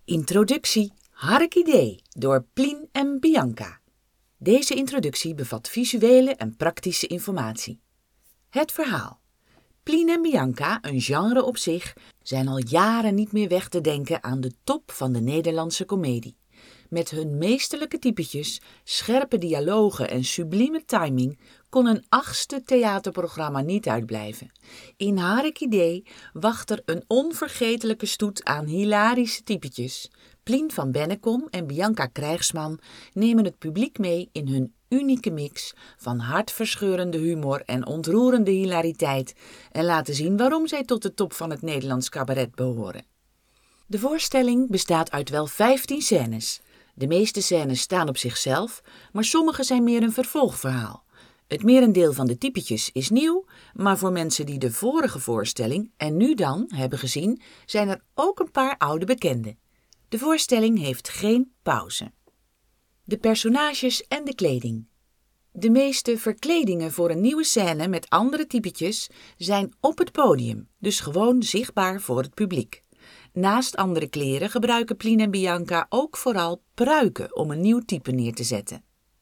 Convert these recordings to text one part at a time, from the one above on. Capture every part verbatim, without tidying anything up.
Introductie Harkidee door Plien en Bianca. Deze introductie bevat visuele en praktische informatie. Het verhaal. Plien en Bianca, een genre op zich, zijn al jaren niet meer weg te denken aan de top van de Nederlandse komedie. Met hun meesterlijke typetjes, scherpe dialogen en sublieme timing kon een achtste theaterprogramma niet uitblijven. In Harkidee wacht er een onvergetelijke stoet aan hilarische typetjes. Plien van Bennekom en Bianca Krijgsman nemen het publiek mee in hun unieke mix van hartverscheurende humor en ontroerende hilariteit en laten zien waarom zij tot de top van het Nederlands cabaret behoren. De voorstelling bestaat uit wel vijftien scènes. De meeste scènes staan op zichzelf, maar sommige zijn meer een vervolgverhaal. Het merendeel van de typetjes is nieuw, maar voor mensen die de vorige voorstelling en nu dan hebben gezien, zijn er ook een paar oude bekenden. De voorstelling heeft geen pauze. De personages en de kleding. De meeste verkledingen voor een nieuwe scène met andere typetjes zijn op het podium, dus gewoon zichtbaar voor het publiek. Naast andere kleren gebruiken Plien en Bianca ook vooral pruiken om een nieuw type neer te zetten.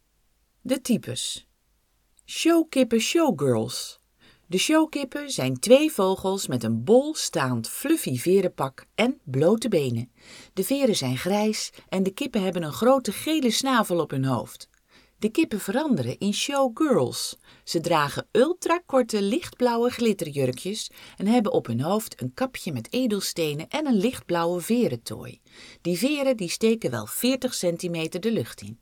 De types. Showkippen showgirls. De showkippen zijn twee vogels met een bol staand fluffy verenpak en blote benen. De veren zijn grijs en de kippen hebben een grote gele snavel op hun hoofd. De kippen veranderen in showgirls. Ze dragen ultrakorte lichtblauwe glitterjurkjes en hebben op hun hoofd een kapje met edelstenen en een lichtblauwe verentooi. Die veren die steken wel veertig centimeter de lucht in.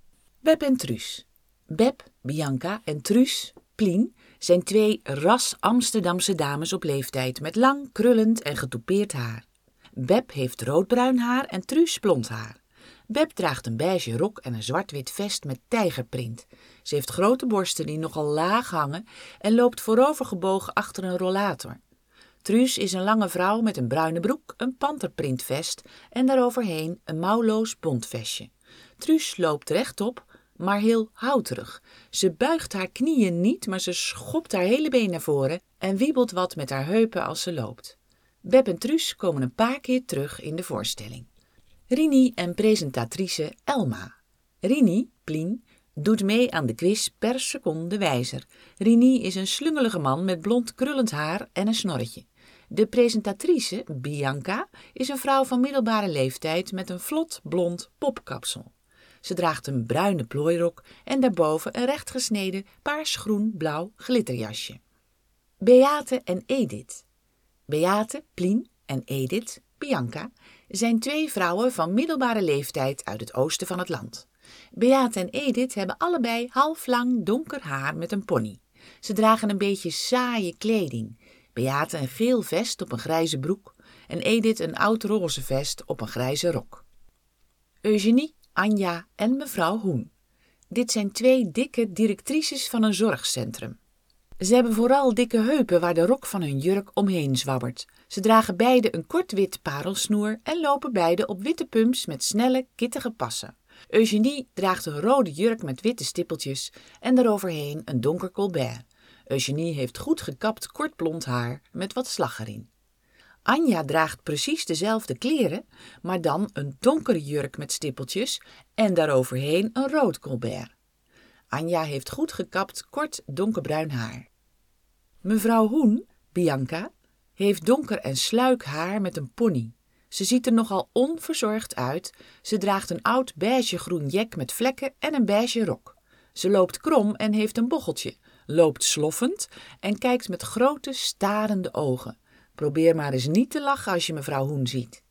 Beb en Truus. Beb, Bianca en Truus, Plien, zijn twee ras Amsterdamse dames op leeftijd met lang, krullend en getoupeerd haar. Beb heeft roodbruin haar en Truus blond haar. Beb draagt een beige rok en een zwart-wit vest met tijgerprint. Ze heeft grote borsten die nogal laag hangen en loopt voorovergebogen achter een rollator. Truus is een lange vrouw met een bruine broek, een panterprintvest en daaroverheen een mouwloos bontvestje. Truus loopt rechtop, maar heel houterig. Ze buigt haar knieën niet, maar ze schopt haar hele been naar voren en wiebelt wat met haar heupen als ze loopt. Beb en Truus komen een paar keer terug in de voorstelling. Rini en presentatrice Elma. Rini, Plien, doet mee aan de quiz per seconde wijzer. Rini is een slungelige man met blond krullend haar en een snorretje. De presentatrice, Bianca, is een vrouw van middelbare leeftijd met een vlot blond popkapsel. Ze draagt een bruine plooirok en daarboven een rechtgesneden paarsgroen-blauw glitterjasje. Beate en Edith. Beate, Plien en Edith, Bianca, zijn twee vrouwen van middelbare leeftijd uit het oosten van het land. Beate en Edith hebben allebei halflang donker haar met een pony. Ze dragen een beetje saaie kleding. Beate een geel vest op een grijze broek en Edith een oud roze vest op een grijze rok. Eugenie, Anja en mevrouw Hoen. Dit zijn twee dikke directrices van een zorgcentrum. Ze hebben vooral dikke heupen waar de rok van hun jurk omheen zwabbert. Ze dragen beide een kort wit parelsnoer en lopen beide op witte pumps met snelle, kittige passen. Eugenie draagt een rode jurk met witte stippeltjes en daaroverheen een donker colbert. Eugenie heeft goed gekapt kort blond haar met wat slag erin. Anja draagt precies dezelfde kleren, maar dan een donkere jurk met stippeltjes en daaroverheen een rood colbert. Anja heeft goed gekapt kort donkerbruin haar. Mevrouw Hoen, Bianca, heeft donker en sluik haar met een pony. Ze ziet er nogal onverzorgd uit. Ze draagt een oud beige-groen jek met vlekken en een beige rok. Ze loopt krom en heeft een bocheltje, loopt sloffend en kijkt met grote starende ogen. Probeer maar eens niet te lachen als je mevrouw Hoen ziet.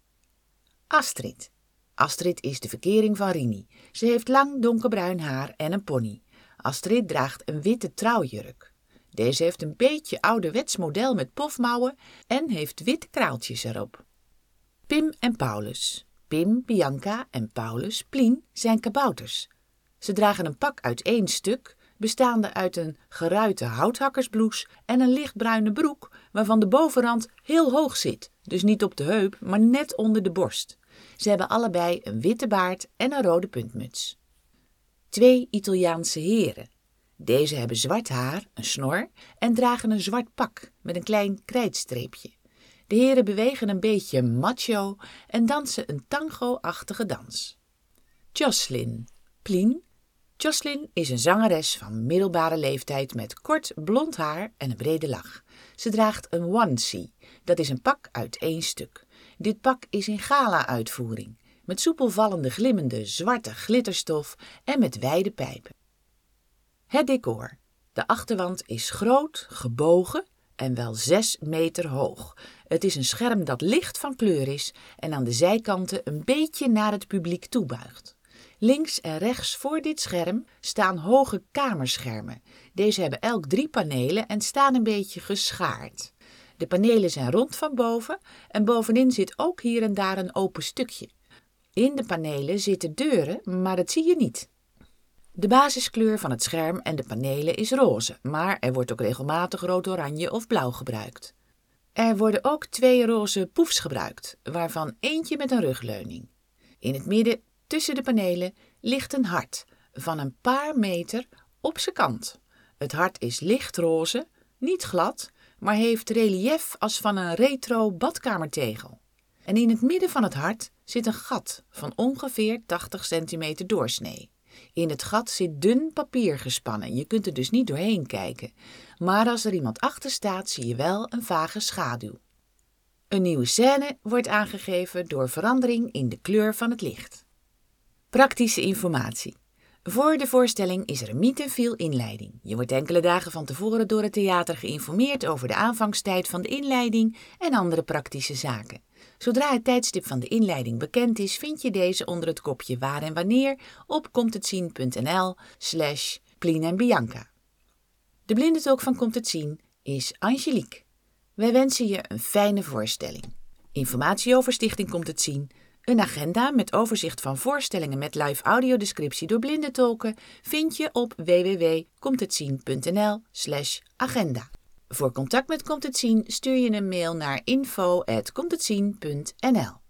Astrid. Astrid is de verkering van Rini. Ze heeft lang donkerbruin haar en een pony. Astrid draagt een witte trouwjurk. Deze heeft een beetje ouderwets model met pofmouwen en heeft witte kraaltjes erop. Pim en Paulus. Pim, Bianca en Paulus, Plien, zijn kabouters. Ze dragen een pak uit één stuk, bestaande uit een geruite houthakkersblouse en een lichtbruine broek, waarvan de bovenrand heel hoog zit, dus niet op de heup, maar net onder de borst. Ze hebben allebei een witte baard en een rode puntmuts. Twee Italiaanse heren. Deze hebben zwart haar, een snor en dragen een zwart pak met een klein krijtstreepje. De heren bewegen een beetje macho en dansen een tango-achtige dans. Jocelyn. Plien. Jocelyn is een zangeres van middelbare leeftijd met kort blond haar en een brede lach. Ze draagt een onesie, dat is een pak uit één stuk. Dit pak is in gala-uitvoering, met soepelvallende glimmende zwarte glitterstof en met wijde pijpen. Het decor. De achterwand is groot, gebogen en wel zes meter hoog. Het is een scherm dat licht van kleur is en aan de zijkanten een beetje naar het publiek toebuigt. Links en rechts voor dit scherm staan hoge kamerschermen. Deze hebben elk drie panelen en staan een beetje geschaard. De panelen zijn rond van boven en bovenin zit ook hier en daar een open stukje. In de panelen zitten deuren, maar dat zie je niet. De basiskleur van het scherm en de panelen is roze, maar er wordt ook regelmatig rood, oranje of blauw gebruikt. Er worden ook twee roze poefs gebruikt, waarvan eentje met een rugleuning. In het midden, tussen de panelen, ligt een hart van een paar meter op zijn kant. Het hart is lichtroze, niet glad, maar heeft reliëf als van een retro badkamertegel. En in het midden van het hart zit een gat van ongeveer tachtig centimeter doorsnee. In het gat zit dun papier gespannen, je kunt er dus niet doorheen kijken. Maar als er iemand achter staat, zie je wel een vage schaduw. Een nieuwe scène wordt aangegeven door verandering in de kleur van het licht. Praktische informatie. Voor de voorstelling is er een meet and feel inleiding. Je wordt enkele dagen van tevoren door het theater geïnformeerd over de aanvangstijd van de inleiding en andere praktische zaken. Zodra het tijdstip van de inleiding bekend is, vind je deze onder het kopje waar en wanneer op comtetzien.nl slash Plien en Bianca. De blindentolk van Komt het Zien is Angelique. Wij wensen je een fijne voorstelling. Informatie over Stichting Komt het Zien, een agenda met overzicht van voorstellingen met live audiodescriptie door blindentolken vind je op w w w punt comtetzien.nl slash agenda. Voor contact met Komt het Zien stuur je een mail naar info at comtetzien punt n l.